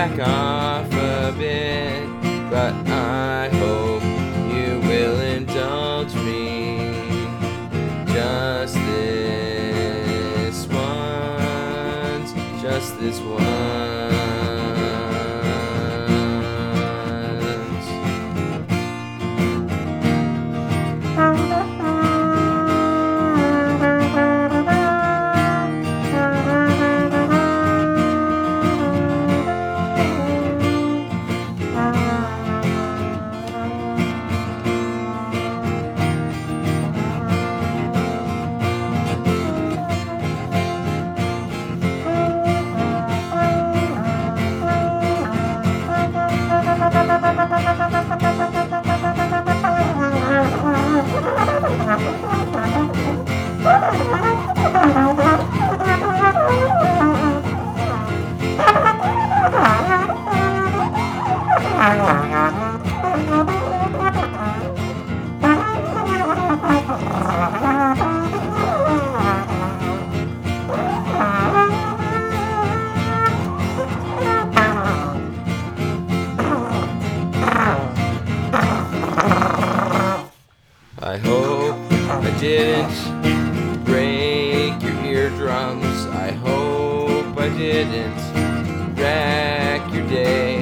back off a bit, but I hope you will indulge me. Just this once, just this once. I hope I didn't break your eardrums. I hope I didn't wreck your day.